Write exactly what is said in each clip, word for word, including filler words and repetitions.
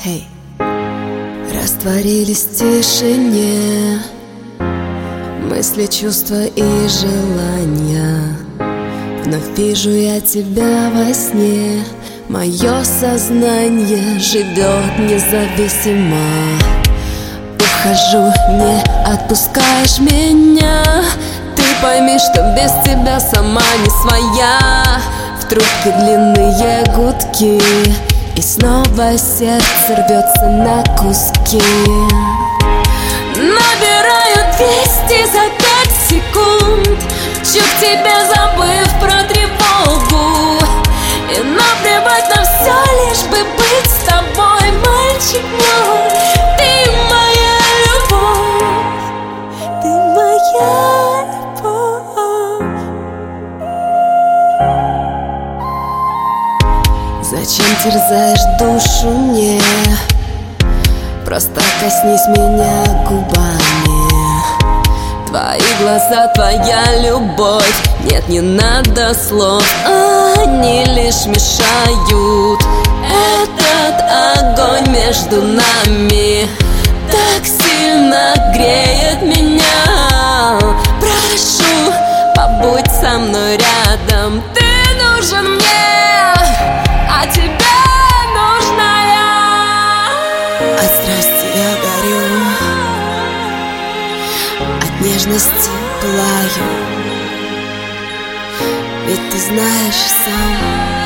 Hey. Растворились в тишине мысли, чувства и желания. Вновь вижу я тебя во сне. Мое сознание живет независимо. Ухожу, не отпускаешь меня. Ты пойми, что без тебя сама не своя. В трубке длинные гудки, и снова сердце рвется на куски. Набираю двести за пять секунд. Мчу к тебе, забыв про тревогу. И наплевать на все, лишь бы быть с тобой, мальчик мой. Ты моя любовь, ты моя любовь. Зачем терзаешь душу мне? Просто коснись меня губами. Твои глаза, твоя любовь. Нет, не надо слов, они лишь мешают. Этот огонь между нами так сильно греет меня. Прошу, побудь со мной рядом. Ты нужен мне, а тебе нужна я. От страсти я горю, от нежности пылаю. Ведь ты знаешь сам,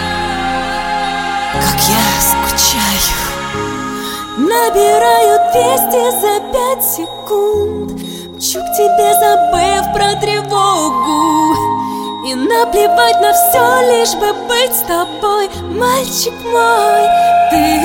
как я скучаю. Набираю двести за пять секунд. Мчу к тебе, забыв про тревогу. И наплевать на все, лишь бы быть с тобой, мальчик мой. Ты